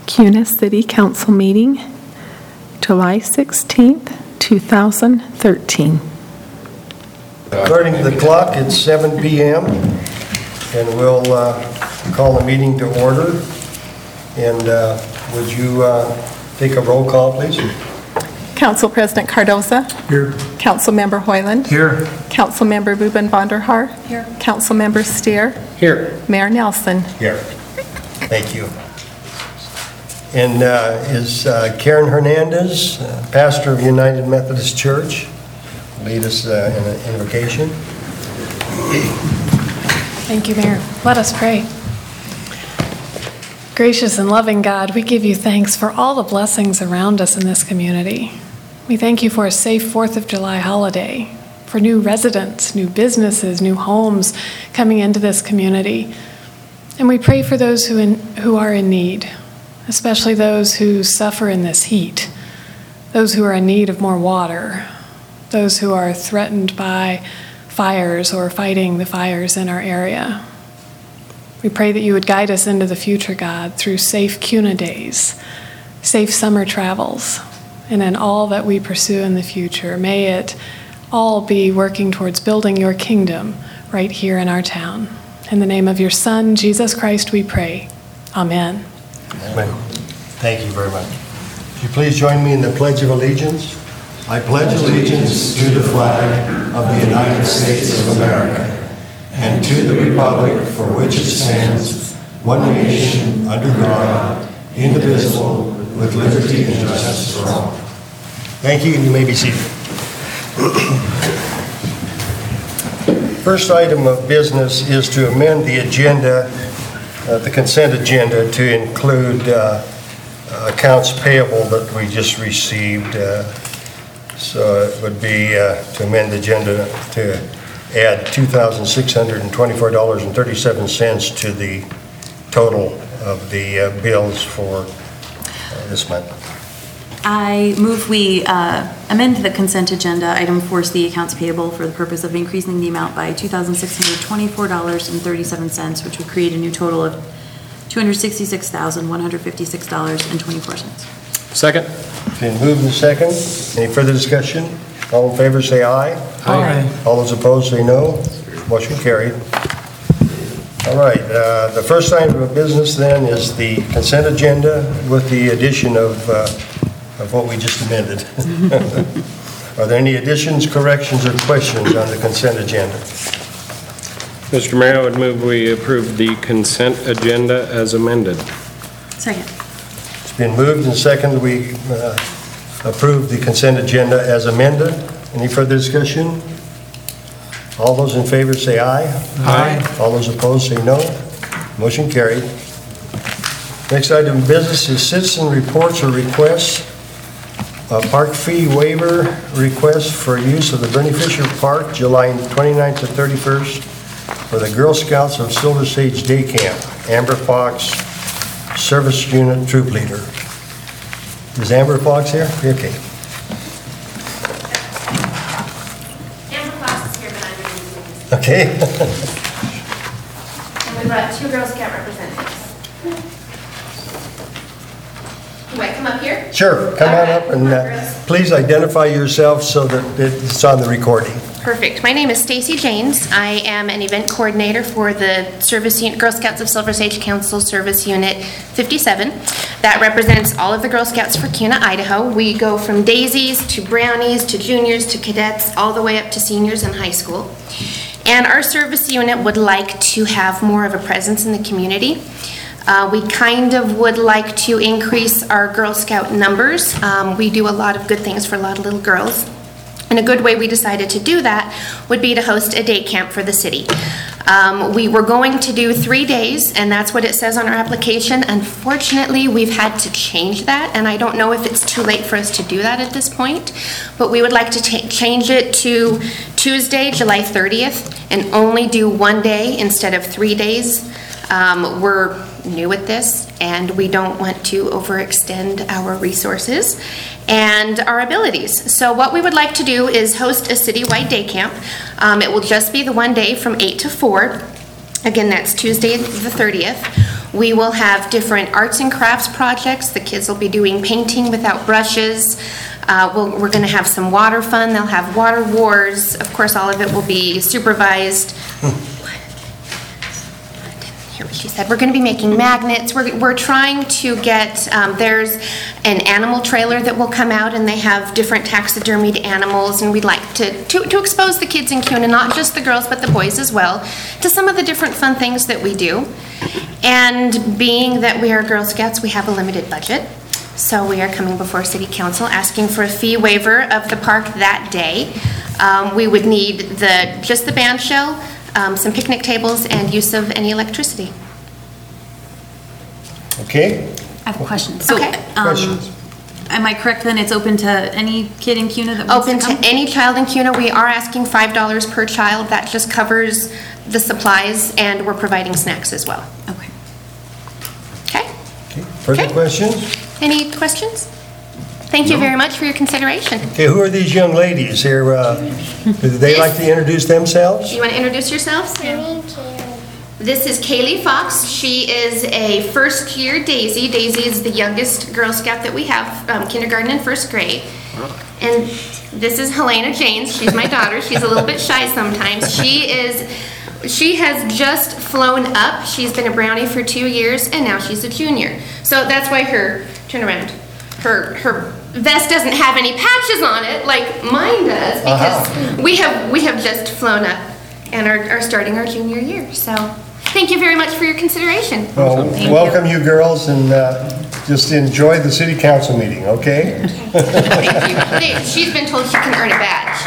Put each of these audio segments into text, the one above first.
Kuna City Council meeting, July 16th, 2013. According to the clock, it's 7 p.m. and we'll call the meeting to order. And would you take a roll call, please? Council President Cardoza. Here. Council Member Hoyland. Here. Council Member Buben van der Haar. Here. Council Member Steer. Here. Mayor Nelson. Here. Thank you. And is Karen Hernandez, pastor of United Methodist Church, lead us in an invocation. Thank you, Mayor. Let us pray. Gracious and loving God, we give you thanks for all the blessings around us in this community. We thank you for a safe 4th of July holiday, for new residents, new businesses, new homes coming into this community. And we pray for those who are in need, especially those who suffer in this heat, those who are in need of more water, those who are threatened by fires or fighting the fires in our area. We pray that you would guide us into the future, God, through safe Kuna days, safe summer travels, and in all that we pursue in the future. May it all be working towards building your kingdom right here in our town. In the name of your Son, Jesus Christ, we pray. Amen. Amen. Thank you very much. If you please join me in the Pledge of Allegiance. I pledge allegiance to the flag of the United States of America and to the republic for which it stands, one nation, under God, indivisible, with liberty and justice for all. Thank you, and you may be seated. First item of business is to amend the agenda, the consent agenda, to include accounts payable that we just received. So it would be to amend the agenda to add $2,624.37 to the total of the bills for this month. I move we amend the consent agenda, item 4C, accounts payable, for the purpose of increasing the amount by $2,624.37, which would create a new total of $266,156.24. Second. Been moved and second. Any further discussion? All in favor say aye. Aye. All those opposed say no. Motion carried. All right, the first item of business then is the consent agenda with the addition of what we just amended. Are there any additions, corrections, or questions on the consent agenda? Mr. Mayor, I would move we approve the consent agenda as amended. Second. It's been moved and seconded. We approve the consent agenda as amended. Any further discussion? All those in favor say aye. Aye. All those opposed say no. Motion carried. Next item of business is citizen reports or requests. Park fee waiver request for use of the Bernie Fisher Park, July 29th to 31st, for the Girl Scouts of Silver Sage Day Camp. Amber Fox, Service Unit Troop Leader. Is Amber Fox here? Okay. Amber Fox is here, but I'm going to do this. Okay. And we brought 2 Girl Scout representatives. You might come up here. Sure. Come on up and please identify yourself so that it's on the recording. Perfect. My name is Stacy James. I am an event coordinator for the Service Unit, Girl Scouts of Silver Sage Council Service Unit 57. That represents all of the Girl Scouts for Kuna, Idaho. We go from daisies to brownies to juniors to cadets, all the way up to seniors in high school. And our service unit would like to have more of a presence in the community. We kind of would like to increase our Girl Scout numbers. We do a lot of good things for a lot of little girls. And a good way we decided to do that would be to host a day camp for the city. We were going to do 3 days, and that's what it says on our application. Unfortunately, we've had to change that, and I don't know if it's too late for us to do that at this point, but we would like to change it to Tuesday, July 30th, and only do 1 day instead of 3 days. We're new at this, and we don't want to overextend our resources and our abilities. So what we would like to do is host a citywide day camp. It will just be the 1 day from 8 to 4. Again, that's Tuesday the 30th. We will have different arts and crafts projects. The kids will be doing painting without brushes. We're going to have some water fun. They'll have water wars. Of course, all of it will be supervised. Hear what she said. We're going to be making magnets. We're trying to get, there's an animal trailer that will come out, and they have different taxidermied animals, and we'd like to expose the kids in CUNA, not just the girls, but the boys as well, to some of the different fun things that we do. And being that we are Girl Scouts, we have a limited budget. So we are coming before City Council asking for a fee waiver of the park that day. We would need just the band shell, some picnic tables, and use of any electricity. Okay? I have a question. So, Okay. Questions? am I correct then, it's open to any kid in CUNA that wants to Open come? to any child in CUNA. We are asking $5 per child. That just covers the supplies, and we're providing snacks as well. Okay. Okay? Okay. Further Okay. questions? Any questions? Thank you very much for your consideration. Okay, who are these young ladies here? Would they like to introduce themselves? You want to introduce yourselves? This is Kaylee Fox. She is a first-year Daisy. Daisy is the youngest Girl Scout that we have, kindergarten and first grade. And this is Helena James. She's my daughter. She's a little bit shy sometimes. She has just flown up. She's been a Brownie for 2 years, and now she's a junior. So that's why turn around, her vest doesn't have any patches on it like mine does, because we have just flown up and are starting our junior year. So thank you very much for your consideration. Well, welcome you girls, and just enjoy the city council meeting, okay? Thank you. She's been told she can earn a badge.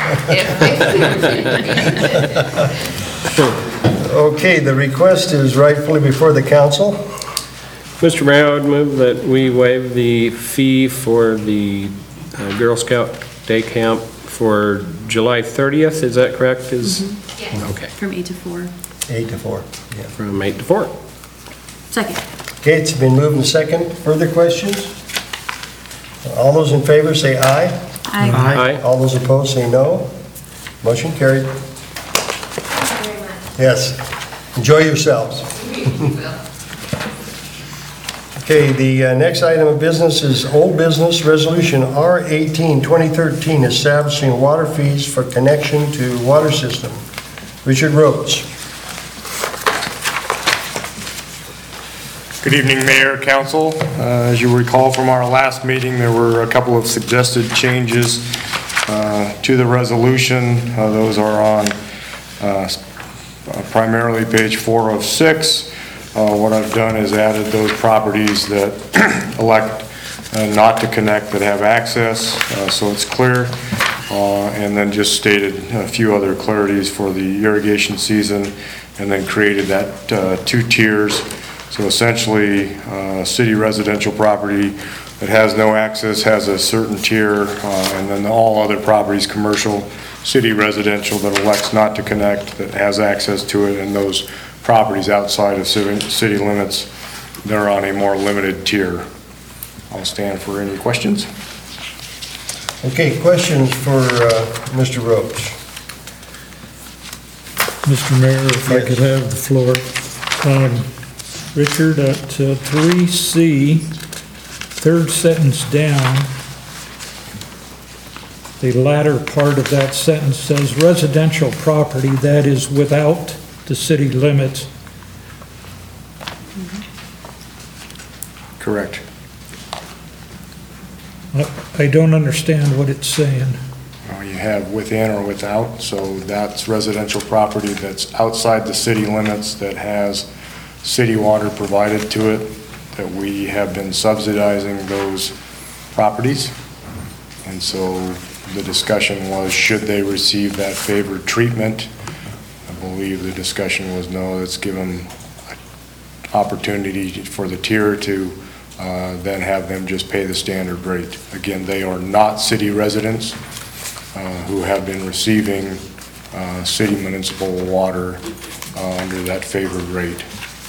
Okay, the request is rightfully before the council. Mr. Mayor, I would move that we waive the fee for the Girl Scout Day Camp for July 30th, is that correct? Yes. Okay, From 8 to 4. 8 to 4. Yeah. from 8 to 4. Second. Okay, it's been moved and second. Further questions? All those in favor say aye. Aye. All those opposed say no. Motion carried. Yes. Enjoy yourselves. Okay, the next item of business is old business resolution R18 2013, establishing water fees for connection to water system. Richard Rhodes. Good evening, Mayor, Council. As you recall from our last meeting, there were a couple of suggested changes to the resolution. Those are on primarily page 4 of 6. What I've done is added those properties that elect not to connect that have access, so it's clear, and then just stated a few other clarities for the irrigation season, and then created that 2 tiers. So essentially, city residential property that has no access has a certain tier, and then all other properties, commercial, city residential that elects not to connect, that has access to it, and those properties outside of city limits, they're on a more limited tier. I'll stand for any questions. Okay, questions for Mr. Roach? Mr. Mayor, if I could have the floor. Richard, at 3C, third sentence down, the latter part of that sentence says residential property that is without the city limits. Correct. I don't understand what it's saying. You have within or without, so that's residential property that's outside the city limits that has city water provided to it, that we have been subsidizing those properties. And so the discussion was, should they receive that favored treatment? I believe the discussion was no, let's give them an opportunity for the tier to then have them just pay the standard rate. Again, they are not city residents who have been receiving city municipal water under that favored rate.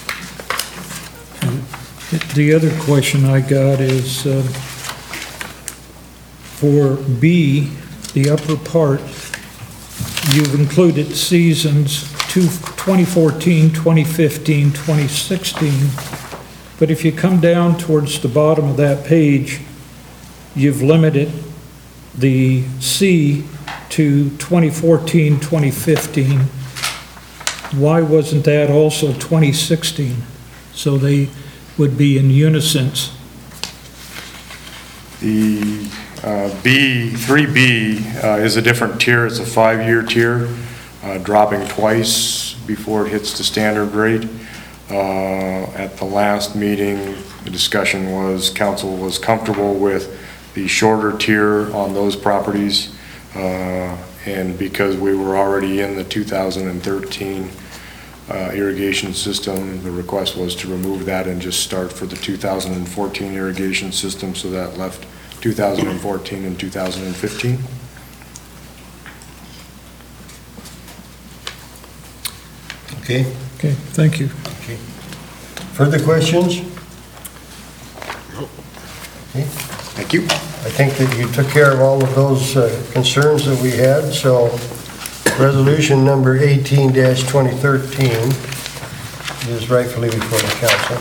The other question I got is for B, the upper part, you've included seasons 2014, 2015, 2016. But if you come down towards the bottom of that page, you've limited the C to 2014, 2015. Why wasn't that also 2016? So they would be in unison. The 3B is a different tier. It's a 5-year tier, dropping twice before it hits the standard rate. At the last meeting, the discussion was council was comfortable with the shorter tier on those properties. And because we were already in the 2013 irrigation system, the request was to remove that and just start for the 2014 irrigation system, so that left 2014 and 2015. Okay, Okay, thank you. further questions? Okay. Thank you. I think that you took care of all of those concerns that we had, so resolution number 18-2013 is rightfully before the council.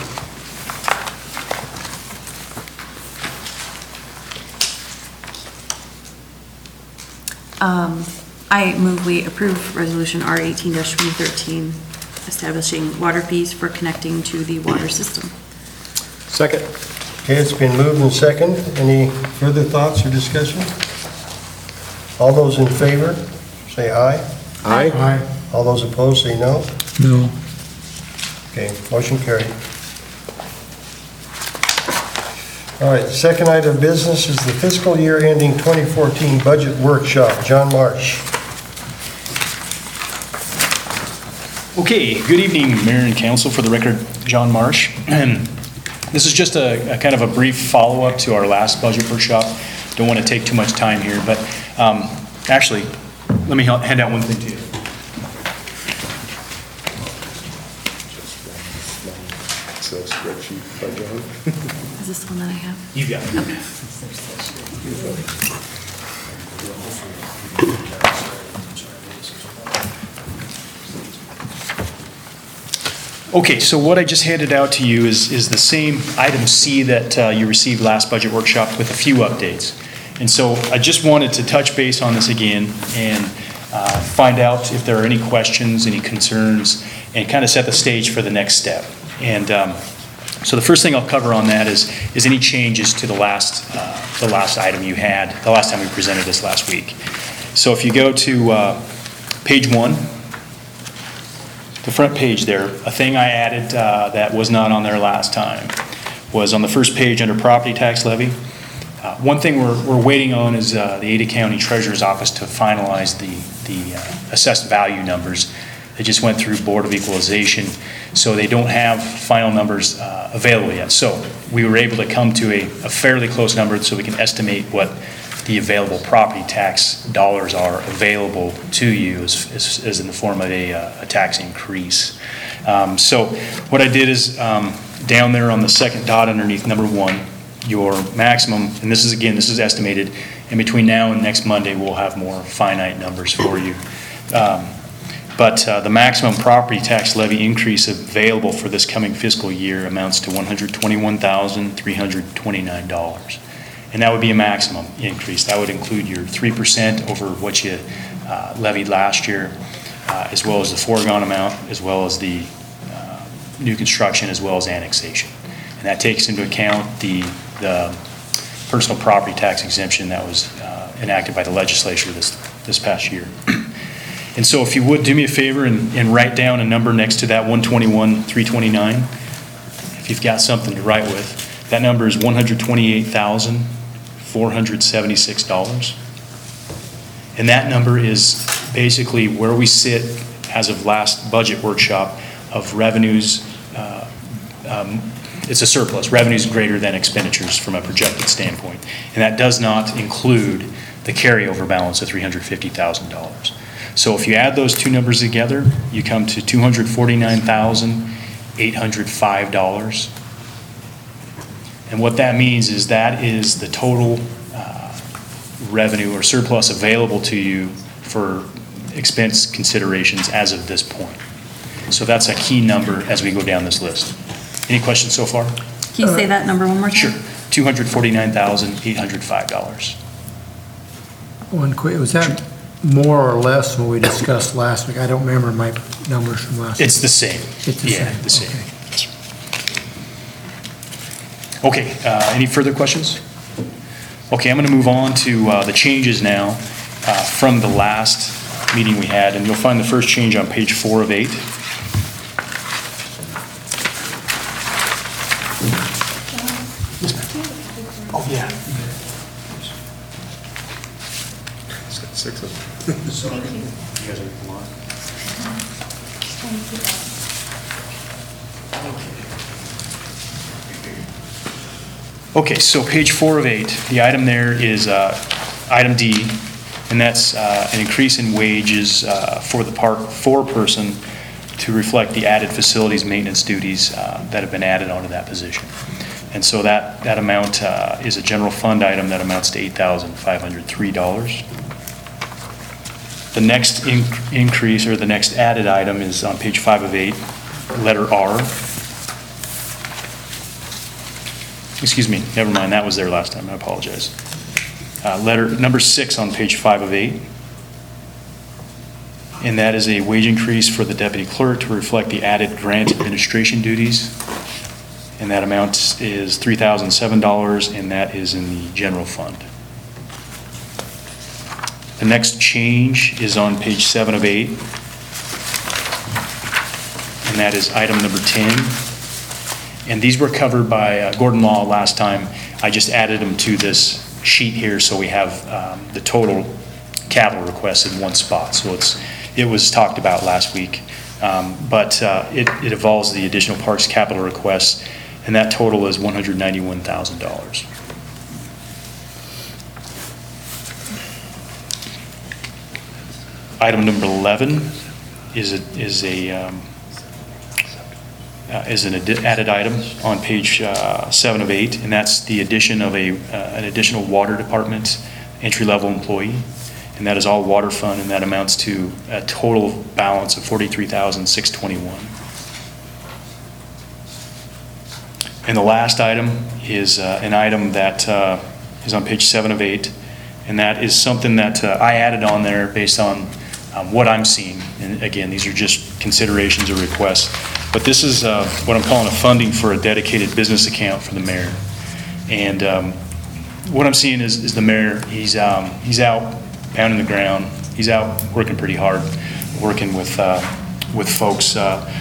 I move we approve Resolution R 18-2013, establishing water fees for connecting to the water system. Second. Okay, it's been moved and second. Any further thoughts or discussion? All those in favor, say aye. Aye. All those opposed, say no. No. Okay, motion carried. All right, the second item of business is the fiscal year ending 2014 budget workshop. John Marsh. Okay, good evening, Mayor and Council. For the record, John Marsh. And this is just a kind of a brief follow-up to our last budget workshop. Don't want to take too much time here, but actually, let me hand out one thing to you. So spreadsheet by John. Is this the one that I have? You got it. Okay, so what I just handed out to you is the same item C that you received last budget workshop with a few updates. And so I just wanted to touch base on this again and find out if there are any questions, any concerns, and kind of set the stage for the next step. And so the first thing I'll cover on that is any changes to the last item you had, the last time we presented this last week. So if you go to page 1, the front page there, a thing I added that was not on there last time was on the first page under property tax levy. One thing we're waiting on is the Ada County Treasurer's Office to finalize the assessed value numbers. They just went through Board of Equalization, so they don't have final numbers available yet. So we were able to come to a fairly close number so we can estimate what the available property tax dollars are available to you as in the form of a tax increase. So what I did is down there on the second dot underneath number 1, your maximum, and this is estimated, and between now and next Monday we'll have more finite numbers for you. But the maximum property tax levy increase available for this coming fiscal year amounts to $121,329. And that would be a maximum increase. That would include your 3% over what you levied last year, as well as the foregone amount, as well as the new construction, as well as annexation. And that takes into account the personal property tax exemption that was enacted by the legislature this past year. And so if you would do me a favor and write down a number next to that 121,329, if you've got something to write with, that number is $128,476. And that number is basically where we sit as of last budget workshop of revenues. It's a surplus, revenues greater than expenditures from a projected standpoint. And that does not include the carryover balance of $350,000. So if you add those two numbers together, you come to $249,805. And what that means is that is the total revenue or surplus available to you for expense considerations as of this point. So that's a key number as we go down this list. Any questions so far? Can you say that number one more time? Sure. $249,805. One quick, was that more or less than what we discussed last week? I don't remember my numbers from last week. It's the same. It's the Yeah, same, the same. Okay, any further questions? Okay, I'm going to move on to the changes now from the last meeting we had, and you'll find the first change on page 4 of 8. Oh, yeah. Six of them. Sorry. You guys are a lot. Okay, so page 4 of 8, the item there is item D, and that's an increase in wages for the park foreperson to reflect the added facilities maintenance duties that have been added onto that position. And so that amount is a general fund item that amounts to $8,503. The next increase, or the next added item, is on page 5 of 8, letter R. Excuse me, never mind, that was there last time, I apologize. Letter number 6 on page 5 of 8. And that is a wage increase for the deputy clerk to reflect the added grant administration duties. And that amount is $3,007, and that is in the general fund. The next change is on page 7 of 8, and that is item number 10. And these were covered by Gordon Law last time. I just added them to this sheet here so we have the total capital requests in one spot. So it was talked about last week, but it involves the additional parks capital requests, and that total is $191,000. Item number 11 is an added item on page 7 of 8, and that's the addition of an additional water department entry-level employee, and that is all water fund, and that amounts to a total balance of $43,621. And the last item is an item that is on page 7 of 8, and that is something that I added on there based on what I'm seeing. And again, these are just considerations or requests. But this is what I'm calling a funding for a dedicated business account for the mayor. And what I'm seeing is the mayor, he's out pounding the ground. He's out working pretty hard, working with folks,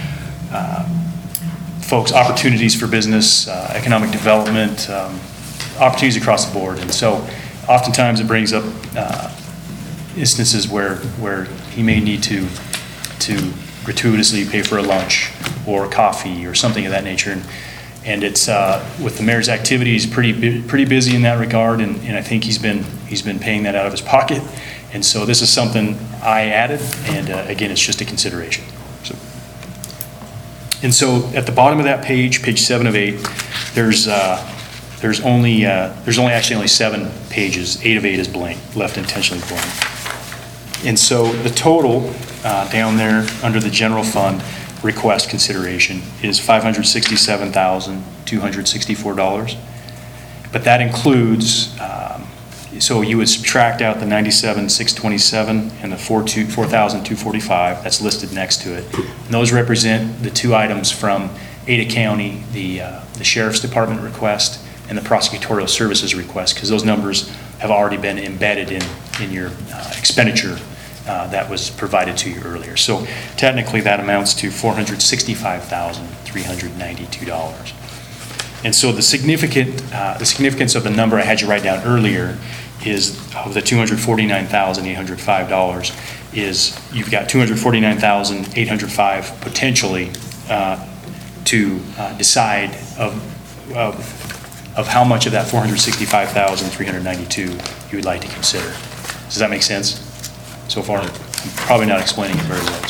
opportunities for business, economic development, opportunities across the board. And so oftentimes it brings up instances where he may need to gratuitously pay for a lunch or coffee or something of that nature. And it's with the mayor's activities, pretty busy in that regard, and I think he's been paying that out of his pocket. And so this is something I added, and again, it's just a consideration. So at the bottom of that page 7 of 8, there's only 7 pages. 8 of 8 is blank, left intentionally blank. And so the total down there under the general fund request consideration is $567,264. But that includes, so you would subtract out the $97,627 and the $4,245 that's listed next to it. And those represent the two items from Ada County, the Sheriff's Department request and the Prosecutorial Services request, because those numbers have already been embedded in your expenditure that was provided to you earlier. So technically that amounts to $465,392. And so the significance of the number I had you write down earlier is of the $249,805 is you've got $249,805 potentially to decide of how much of that $465,392 you would like to consider. Does that make sense? So far, I'm probably not explaining it very well.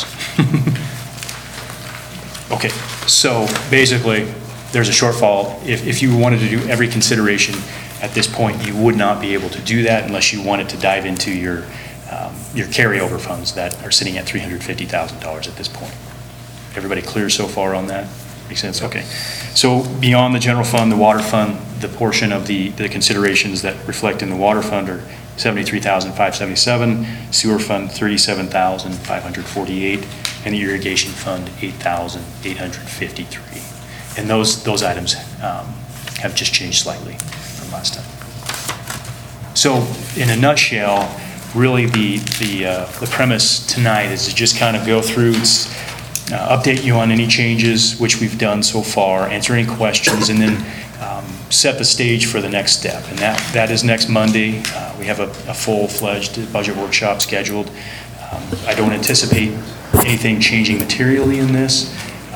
Okay, so basically, there's a shortfall. If you wanted to do every consideration at this point, you would not be able to do that unless you wanted to dive into your carryover funds that are sitting at $350,000 at this point. Everybody clear so far on that? Makes sense, okay. So beyond the general fund, the water fund, the portion of the considerations that reflect in the water fund are $73,577, sewer fund $37,548, and the irrigation fund $8,853. And those items have just changed slightly from last time. So in a nutshell, really the premise tonight is to just kind of go through, update you on any changes which we've done so far, answer any questions, and then set the stage for the next step. And that is next Monday. We have a full-fledged budget workshop scheduled. I don't anticipate anything changing materially in this.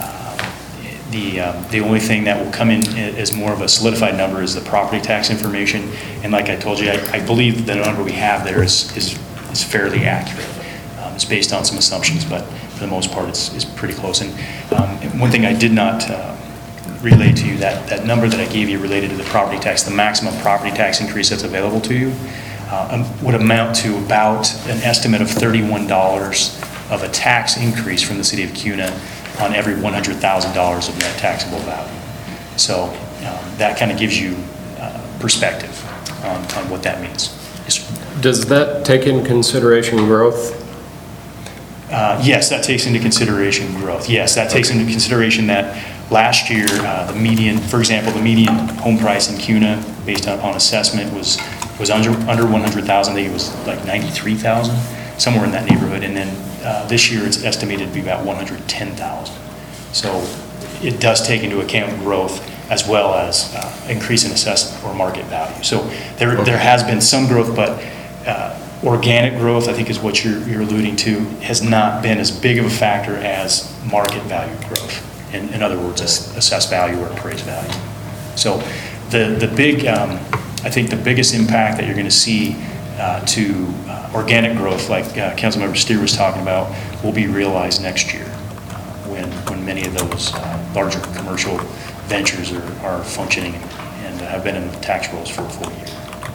The only thing that will come in as more of a solidified number is the property tax information. And like I told you, I believe the number we have there is fairly accurate. It's based on some assumptions, but for the most part, it's pretty close. And one thing I did not relay to you, that number that I gave you related to the property tax, the maximum property tax increase that's available to you, would amount to about an estimate of $31 of a tax increase from the city of Kuna on every $100,000 of net taxable value. So that kind of gives you perspective on what that means. Yes, sir. Does that take in consideration growth? Yes, that takes into consideration growth. Yes, that takes into consideration that last year, the median, for example, the median home price in Kuna, based on assessment, was under 100,000. I think it was like 93,000, somewhere in that neighborhood. And then this year, it's estimated to be about 110,000. So it does take into account growth as well as increase in assessment or market value. So there has been some growth, but organic growth, I think is what you're alluding to, has not been as big of a factor as market value growth. In other words, assessed value or appraised value. So the big, I think the biggest impact that you're going to see to organic growth, like Councilmember Steer was talking about, will be realized next year when many of those larger commercial ventures are functioning and have been in tax rolls for a full year.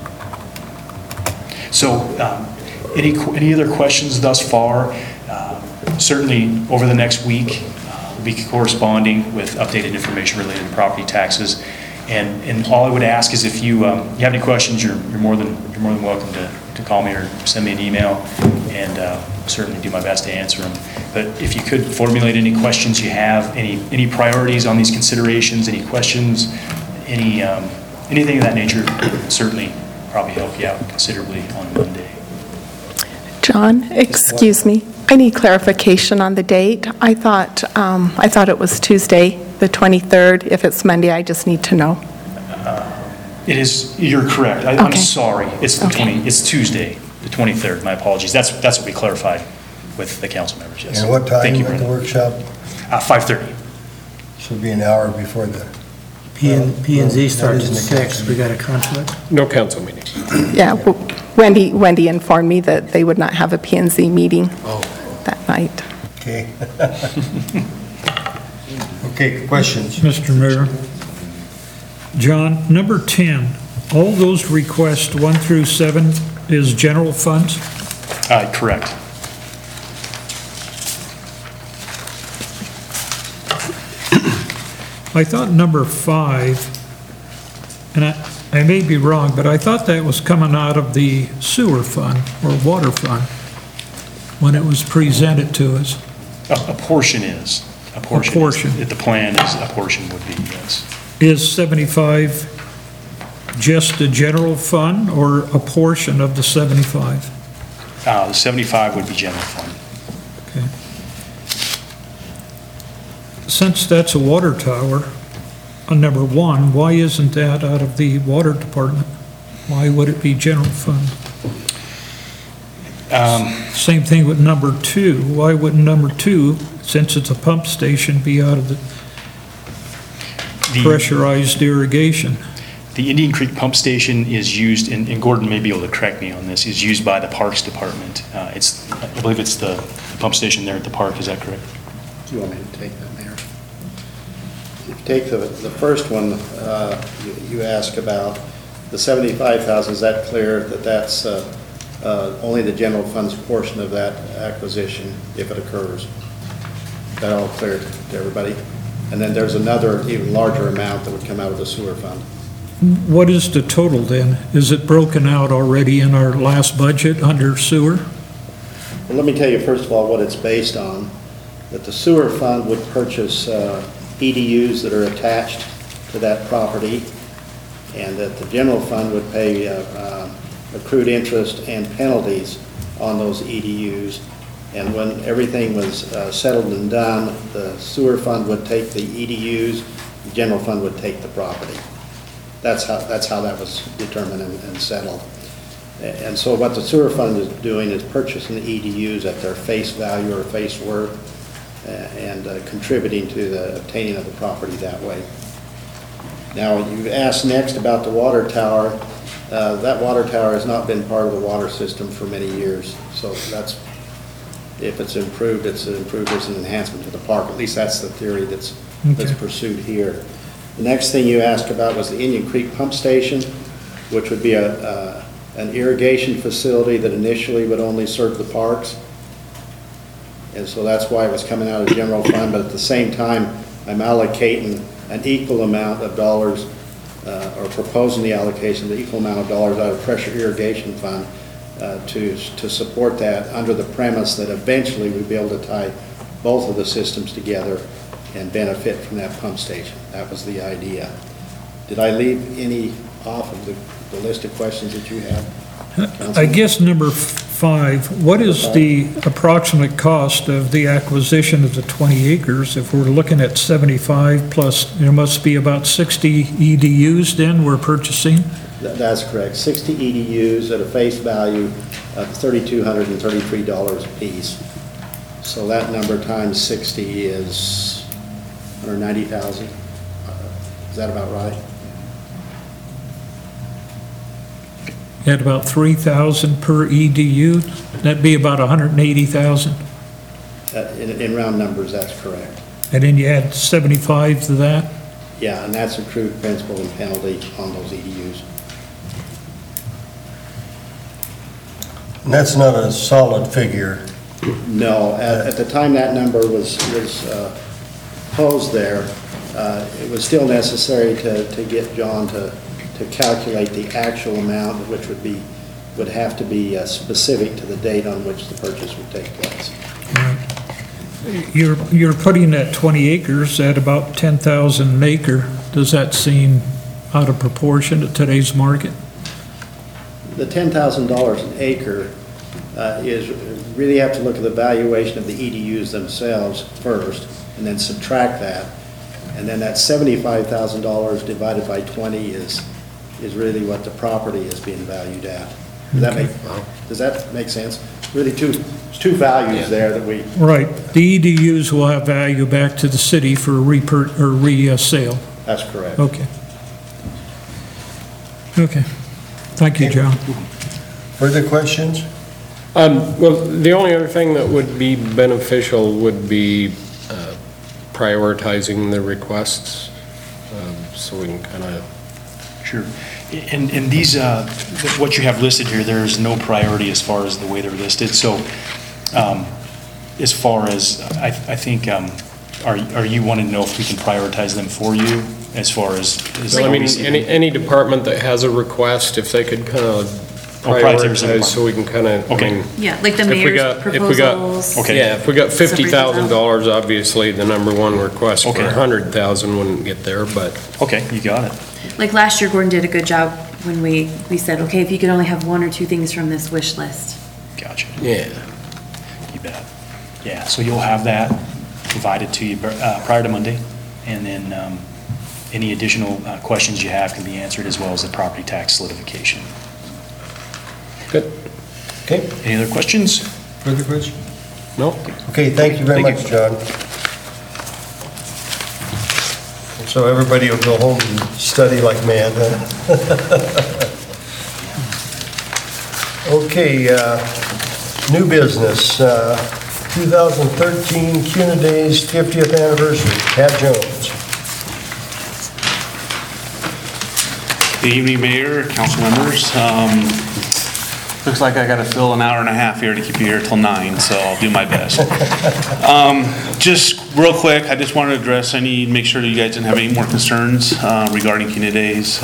So any other questions thus far? Certainly over the next week, we'll be corresponding with updated information related to property taxes. And all I would ask is if you have any questions, you're more than welcome to call me or send me an email, and certainly do my best to answer them. But if you could formulate any questions you have, any priorities on these considerations, any questions, anything of that nature, certainly probably help you out considerably on Monday. John, excuse me. I need clarification on the date. I thought it was Tuesday, the 23rd. If it's Monday, I just need to know. It is. You're correct. I'm Okay. sorry. It's the Okay. It's Tuesday, the 23rd. My apologies. That's what we clarified with the council members. Yes. And what time Thank you, at the Brenda. workshop? 5:30. Should be an hour before the... P and Z starts at That isn't a 6, council we got a conflict? No council meeting. Yeah, well, Wendy informed me that they would not have a P&Z meeting that night. Okay. Okay, questions? Mr. Mayor. John, number 10, all those requests 1 through 7 is general funds? Correct. I thought number 5, and I may be wrong, but I thought that was coming out of the sewer fund or water fund when it was presented to us. A portion is. A portion. portion. The plan is a portion would be, yes. Is 75 just the general fund or a portion of the 75? The 75 would be general fund. Okay. Since that's a water tower, on number 1, why isn't that out of the water department? Why would it be general fund? Same thing with number 2. Why wouldn't number 2, since it's a pump station, be out of the pressurized irrigation? The Indian Creek Pump Station is used, and Gordon may be able to correct me on this, is used by the Parks Department. I believe it's the pump station there at the park, is that correct? Do you want me to take that, Mayor? If you take the first one, you ask about the 75,000, is that clear that that's only the general funds portion of that acquisition if it occurs? Is that all clear to everybody? And then there's another even larger amount that would come out of the sewer fund. What is the total then? Is it broken out already in our last budget under sewer? Well, let me tell you first of all what it's based on. That the sewer fund would purchase EDUs that are attached to that property, and that the general fund would pay accrued interest and penalties on those EDUs. And when everything was settled and done, the sewer fund would take the EDUs, the general fund would take the property. That's how that was determined and settled. And so what the sewer fund is doing is purchasing the EDUs at their face value or face worth and contributing to the obtaining of the property that way. Now, you asked next about the water tower. That water tower has not been part of the water system for many years. So that's, if it's improved as an enhancement to the park. At least that's the theory that's pursued here. The next thing you asked about was the Indian Creek Pump Station, which would be an irrigation facility that initially would only serve the parks. And so that's why it was coming out of the general fund, but at the same time, I'm allocating an equal amount of dollars, or proposing the allocation of the equal amount of dollars out of pressure irrigation fund to support that under the premise that eventually we'd be able to tie both of the systems together and benefit from that pump station. That was the idea. Did I leave any off of the list of questions that you have, Councilman? I guess number 5, what is the approximate cost of the acquisition of the 20 acres? If we're looking at 75 plus, there must be about 60 EDUs then we're purchasing? That's correct. 60 EDUs at a face value of $3,233 a piece. So that number times 60 is 190,000. Is that about right? At about 3,000 per EDU, that'd be about 180,000. In round numbers, that's correct. And then you add 75 to that? Yeah, and that's accrued principal and penalty on those EDUs. And that's not a solid figure. No, at the time that number was posed there, it was still necessary to get John to calculate the actual amount, which would have to be specific to the date on which the purchase would take place. You're putting that 20 acres at about 10,000 an acre. Does that seem out of proportion to today's market? The $10,000 an acre is, really have to look at the valuation of the EDUs themselves first, and then subtract that. And then that $75,000 divided by 20 is really what the property is being valued at. Does that make sense? Really two values there that we... Right. The EDUs will have value back to the city for resale. That's correct. Okay. Okay. Thank you, John. Further questions? Well, the only other thing that would be beneficial would be prioritizing the requests, so we can kind of... Sure. And these, what you have listed here, there's no priority as far as the way they're listed. So as far as, I think, are you wanting to know if we can prioritize them for you as far as... So, I mean, any department that has a request, if they could kind of prioritize so we can kind of... Okay. I mean, Yeah, like the mayor's proposals. Okay. Yeah, if we got $50,000, obviously the number one request for Okay. 100,000 wouldn't get there, but... Okay, you got it. Like last year, Gordon did a good job when we said, okay, if you could only have 1 or 2 things from this wish list. Gotcha. Yeah. You bet. Yeah, so you'll have that provided to you prior to Monday, and then any additional questions you have can be answered, as well as the property tax solidification. Good. Okay, Any other questions? further questions? No? Okay, thank you very Thank much, John. So everybody will go home and study like mad, huh? Okay, new business, 2013 CUNA Days 50th anniversary, Pat Jones. Good evening, Mayor, council members. Looks like I gotta fill an hour and a half here to keep you here till 9, so I'll do my best. Just real quick, I just wanted to address make sure that you guys didn't have any more concerns regarding CUNA Days.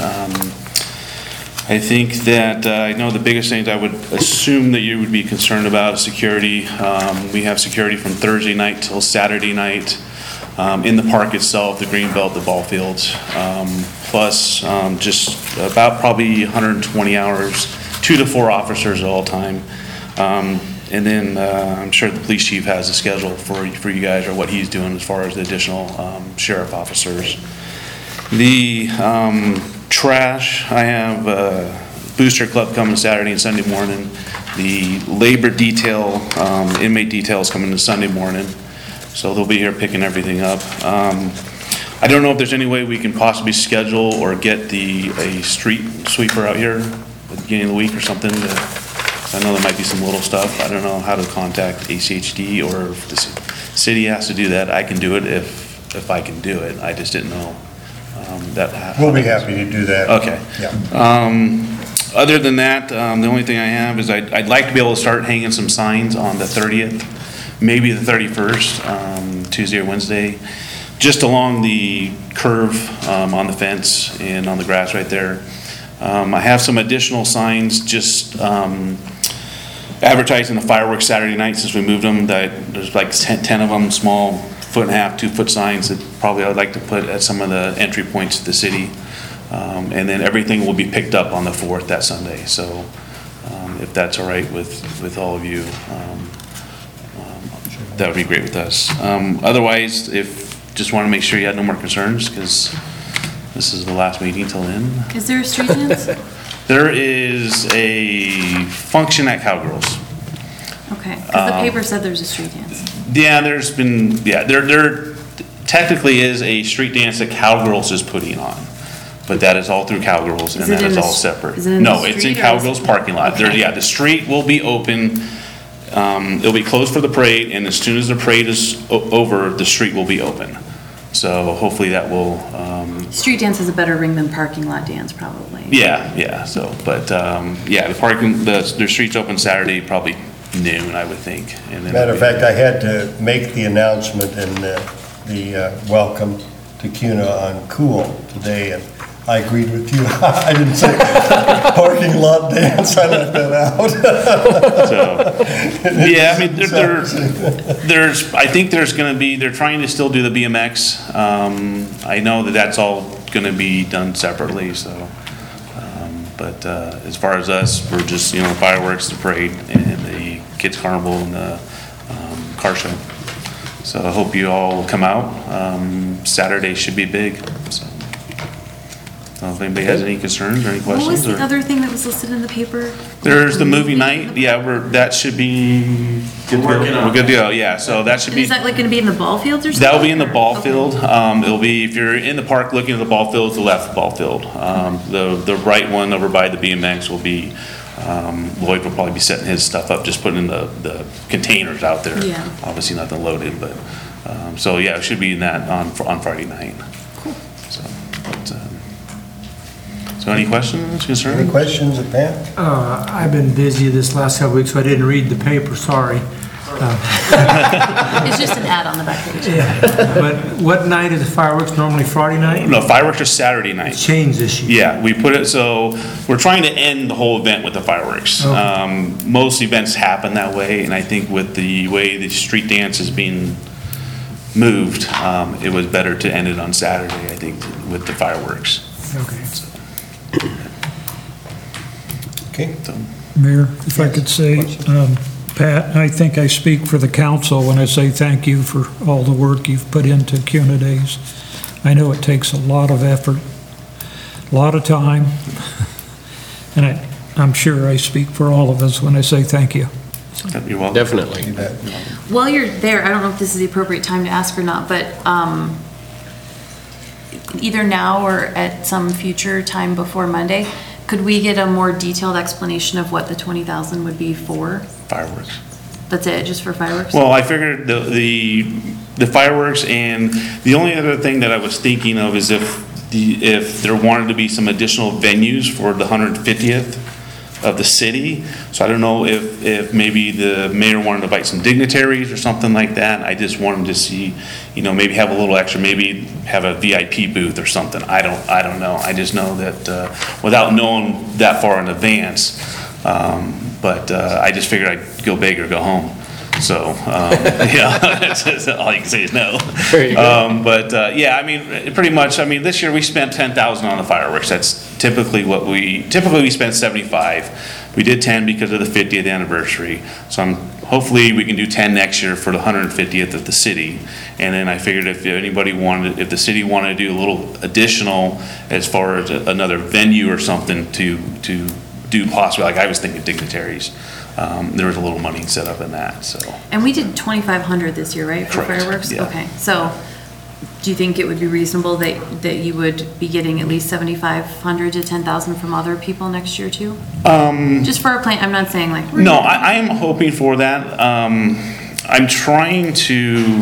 I think that, I know the biggest things I would assume that you would be concerned about is security. We have security from Thursday night till Saturday night in the park itself, the green belt, the ball fields, plus just about probably 120 hours, 2 to 4 officers at all time. And then I'm sure the police chief has a schedule for you guys, or what he's doing as far as the additional sheriff officers. The trash, I have Booster Club coming Saturday and Sunday morning. The labor detail, inmate detail is coming to Sunday morning. So they'll be here picking everything up. I don't know if there's any way we can possibly schedule or get a street sweeper out here at the beginning of the week or something. I know there might be some little stuff. I don't know how to contact ACHD, or if the city has to do that. I can do it if I can do it. I just didn't know that. We'll be happy to do that. Okay. Yeah. Other than that, the only thing I have is I'd like to be able to start hanging some signs on the 30th, maybe the 31st, Tuesday or Wednesday, just along the curve on the fence and on the grass right there. I have some additional signs just advertising the fireworks Saturday night since we moved them. There's like 10 of them, small 1.5 to 2 foot signs that probably I would like to put at some of the entry points to the city. And then everything will be picked up on the 4th that Sunday. So if that's all right with all of you, that would be great with us. Otherwise, just want to make sure you had no more concerns, because this is the last meeting till then. Is there a street dance? There is a function at Cowgirls. Okay, because the paper said there's a street dance. Yeah, there technically is a street dance that Cowgirls is putting on, but that is all through Cowgirls, and that is all separate. No, it's in Cowgirls parking lot. Okay. The street will be open. It'll be closed for the parade, and as soon as the parade is over, the street will be open. So hopefully that will. Street dance is a better ring than parking lot dance, probably. Yeah. So, but the street's open Saturday, probably noon, I would think. And then Matter of fact, I had to make the announcement and the welcome to CUNA on Cool today, and I agreed with you. I didn't say parking lot dance, I left that out. So, yeah, I mean, I think there's going to be, they're trying to still do the BMX. I know that that's all going to be done separately, so. But as far as us, we're just, fireworks, the parade, and the kids carnival, and the car show. So I hope you all will come out. Saturday should be big, so. If anybody has any concerns or any questions. What was the other thing that was listed in the paper? There's the movie night. Yeah, that should be good. We're good to go. Yeah, so that should be. Is that like going to be in the ball fields or something? That'll be in the ball field. It'll be, if you're in the park looking at the ball field, the left ball field. The right one over by the BMX will be. Lloyd will probably be setting his stuff up, just putting the containers out there. Yeah. Obviously nothing loaded, but so yeah, it should be in that on Friday night. Cool. So any questions, concerns? Any questions of Pat? I've been busy this last couple weeks, so I didn't read the paper, sorry. It's just an ad on the back page. Yeah. But what night is the fireworks? Normally Friday night? No, fireworks are Saturday night. It's changed this year. Yeah, we put it, so we're trying to end the whole event with the fireworks. Okay. Most events happen that way, and I think with the way the street dance is being moved, it was better to end it on Saturday, I think, with the fireworks. Okay. Okay. Mayor, if I could say, Pat, I think I speak for the council when I say thank you for all the work you've put into CUNA Days. I know it takes a lot of effort, a lot of time, and I'm sure I speak for all of us when I say thank you. You're welcome. Definitely. While you're there, I don't know if this is the appropriate time to ask or not, but either now or at some future time before Monday, could we get a more detailed explanation of what the 20,000 would be for? Fireworks. That's it, just for fireworks? Well, I figured the fireworks, and the only other thing that I was thinking of is if there wanted to be some additional venues for the 150th, the city. So I don't know if maybe the mayor wanted to invite some dignitaries or something like that. I just wanted to see, maybe have a little extra, maybe have a VIP booth or something. I don't know. I just know that without knowing that far in advance, but I just figured I'd go big or go home. So, that's all you can say is no. There you go. Pretty much, this year we spent $10,000 on the fireworks. That's typically typically we spend 75. We did 10 because of the 50th anniversary. So hopefully we can do 10 next year for the 150th of the city. And then I figured if the city wanted to do a little additional as far as another venue or something to do possibly, like I was thinking dignitaries. There was a little money set up in that, so. And we did 2,500 this year, right, for Correct, fireworks? yeah. Okay, so do you think it would be reasonable that you would be getting at least 7,500 to 10,000 from other people next year too? Just for our plan, I'm not saying like. No, I am hoping for that. I'm trying to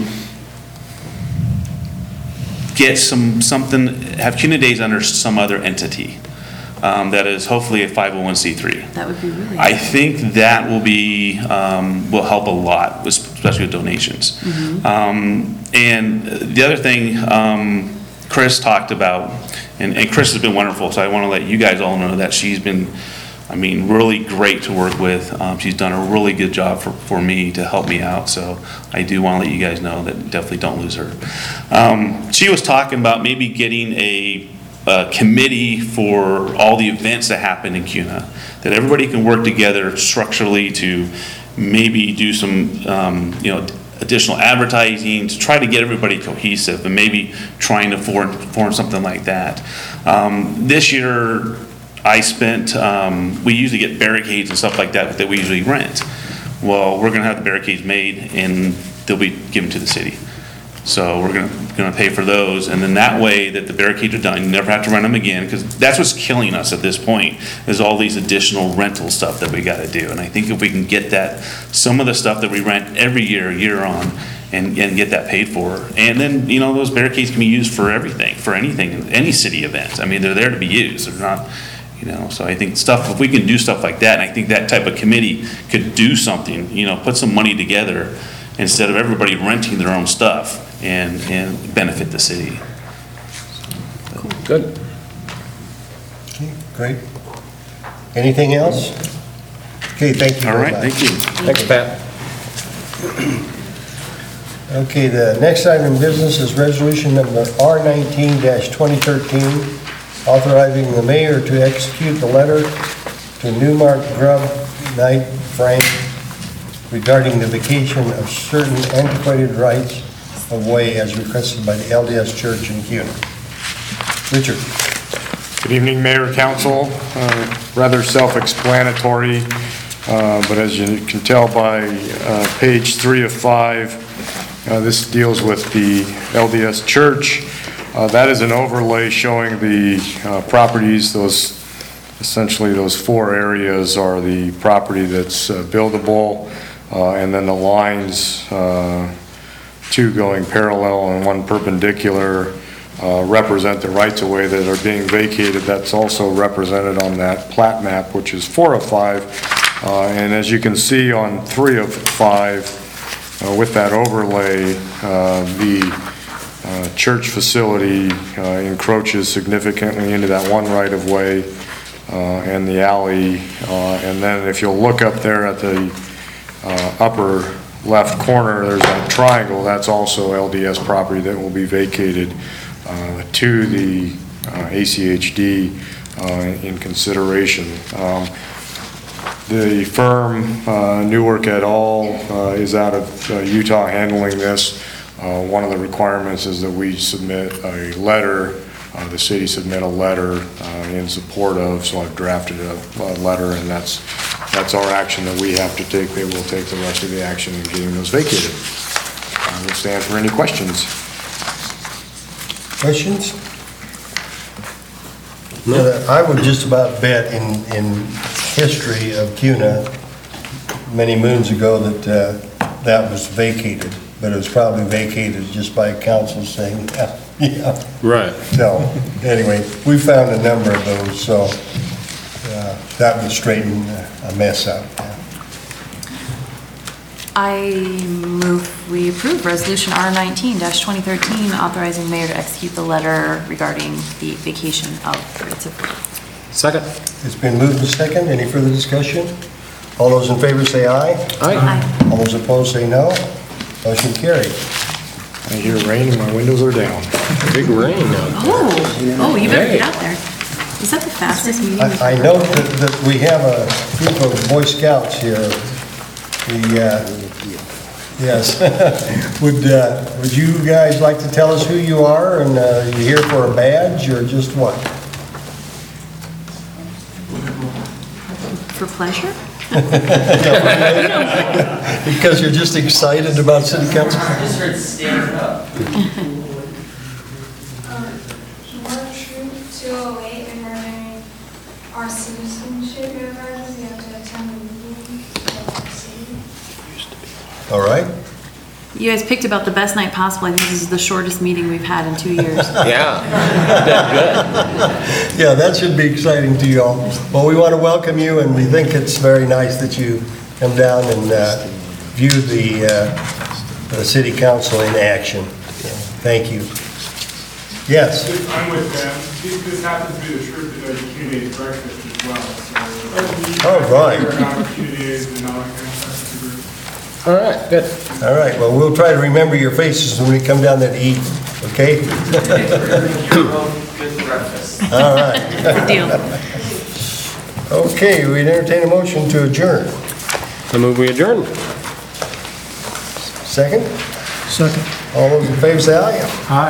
get have CUNA Days under some other entity. That is hopefully a 501c3. That would be really. I think that will help a lot, especially with donations. And the other thing Chris talked about, and Chris has been wonderful, so I want to let you guys all know that she's been, really great to work with. She's done a really good job for me to help me out, so I do want to let you guys know that definitely don't lose her. She was talking about maybe getting a committee for all the events that happen in CUNA, that everybody can work together structurally to maybe do some additional advertising to try to get everybody cohesive, and maybe trying to form something like that. This year I spent, we usually get barricades and stuff like that we usually rent. Well, we're going to have the barricades made and they'll be given to the city. So we're going to pay for those, and then that way that the barricades are done, you never have to rent them again, because that's what's killing us at this point, is all these additional rental stuff that we got to do. And I think if we can get some of the stuff that we rent every year on, and get that paid for, and then those barricades can be used for everything, for anything, any city event. They're there to be used. They're not. So I think if we can do stuff like that, and I think that type of committee could do something, put some money together instead of everybody renting their own stuff and benefit the city. Good. Okay, great. Anything else? Okay, thank you All very right, much. thank you. Thanks, Pat. Okay, the next item of business is resolution number R19-2013, authorizing the mayor to execute the letter to Newmark Grubb Knight Frank regarding the vacation of certain antiquated rights of way as requested by the LDS Church in CUNA. Richard. Good evening, Mayor, Council. Rather self-explanatory, but as you can tell by page 3 of 5, this deals with the LDS Church. That is an overlay showing the properties. Essentially those 4 areas are the property that's buildable, and then the lines, 2 going parallel and 1 perpendicular, represent the rights-of-way that are being vacated. That's also represented on that plat map, which is 4 of 5. And as you can see on 3 of 5, with that overlay, the church facility encroaches significantly into that 1 right-of-way and the alley. And then if you'll look up there at the upper left corner, there's that triangle. That's also LDS property that will be vacated to the ACHD in consideration. The firm, Newark et al., is out of Utah handling this. One of the requirements is that we submit a letter, the city submit a letter in support of, so I've drafted a letter, and that's our action that we have to take. They will take the rest of the action in getting those vacated. I will stand for any questions. Questions? No. I would just about bet in history of CUNA many moons ago that that was vacated, but it was probably vacated just by council saying, yeah. Right. So, anyway, we found a number of those, so that would straighten a mess out. I move we approve Resolution R19-2013, authorizing mayor to execute the letter regarding the vacation of rates of growth. Second. It's been moved and second. Any further discussion? All those in favor say aye. Aye. All those opposed say no. Motion carried. I hear rain and my windows are down. Big rain out Oh, you better get out there. Is that the fastest meeting? I note that we have a group of Boy Scouts here. Yes. Would you guys like to tell us who you are, and you here for a badge, or just what? For pleasure? Because you're just excited about city council? I just heard stand up. We're Troop 208, and we're learning our citizenship exercises. You have to attend the meeting of the city. All right. You guys picked about the best night possible. I think this is the shortest meeting we've had in 2 years. Yeah. Good. Yeah, that should be exciting to you all. Well, we want to welcome you, and we think it's very nice that you come down and view the city council in action. So, thank you. Yes? I'm with them. This happens to be the troop that does community breakfast as well. So All right. opportunities and all that kind of stuff. All right, good. All right, well, we'll try to remember your faces when we come down there to eat, okay? Good breakfast. All right. Good deal. Okay, we'd entertain a motion to adjourn. I move we adjourn. Second? Second. All those in favor say aye.